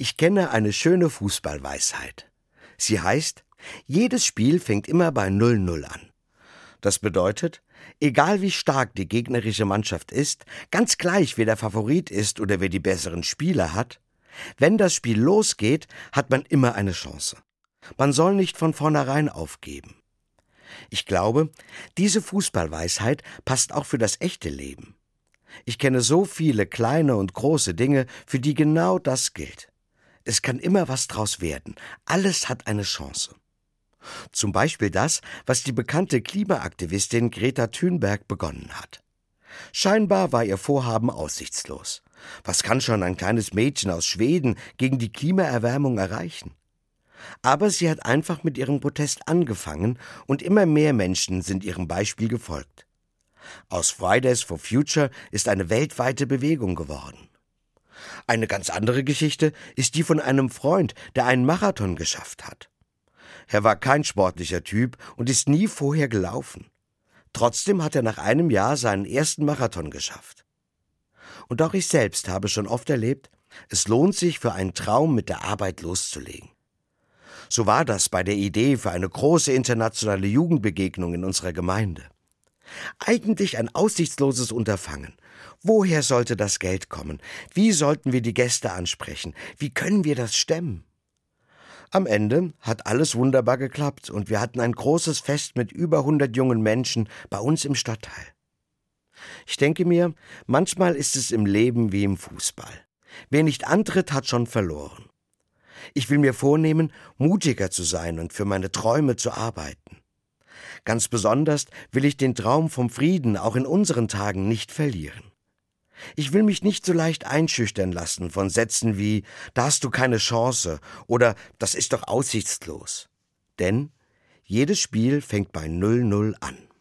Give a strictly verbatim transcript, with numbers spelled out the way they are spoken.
Ich kenne eine schöne Fußballweisheit. Sie heißt, jedes Spiel fängt immer bei null null an. Das bedeutet, egal wie stark die gegnerische Mannschaft ist, ganz gleich wer der Favorit ist oder wer die besseren Spieler hat, wenn das Spiel losgeht, hat man immer eine Chance. Man soll nicht von vornherein aufgeben. Ich glaube, diese Fußballweisheit passt auch für das echte Leben. Ich kenne so viele kleine und große Dinge, für die genau das gilt. Es kann immer was draus werden. Alles hat eine Chance. Zum Beispiel das, was die bekannte Klimaaktivistin Greta Thunberg begonnen hat. Scheinbar war ihr Vorhaben aussichtslos. Was kann schon ein kleines Mädchen aus Schweden gegen die Klimaerwärmung erreichen? Aber sie hat einfach mit ihrem Protest angefangen und immer mehr Menschen sind ihrem Beispiel gefolgt. Aus Fridays for Future ist eine weltweite Bewegung geworden. Eine ganz andere Geschichte ist die von einem Freund, der einen Marathon geschafft hat. Er war kein sportlicher Typ und ist nie vorher gelaufen. Trotzdem hat er nach einem Jahr seinen ersten Marathon geschafft. Und auch ich selbst habe schon oft erlebt, es lohnt sich, für einen Traum mit der Arbeit loszulegen. So war das bei der Idee für eine große internationale Jugendbegegnung in unserer Gemeinde. Eigentlich ein aussichtsloses Unterfangen. Woher sollte das Geld kommen? Wie sollten wir die Gäste ansprechen? Wie können wir das stemmen? Am Ende hat alles wunderbar geklappt und wir hatten ein großes Fest mit über hundert jungen Menschen bei uns im Stadtteil. Ich denke mir, manchmal ist es im Leben wie im Fußball. Wer nicht antritt, hat schon verloren. Ich will mir vornehmen, mutiger zu sein und für meine Träume zu arbeiten. Ganz besonders will ich den Traum vom Frieden auch in unseren Tagen nicht verlieren. Ich will mich nicht so leicht einschüchtern lassen von Sätzen wie »da hast du keine Chance« oder »das ist doch aussichtslos«. Denn jedes Spiel fängt bei null null an.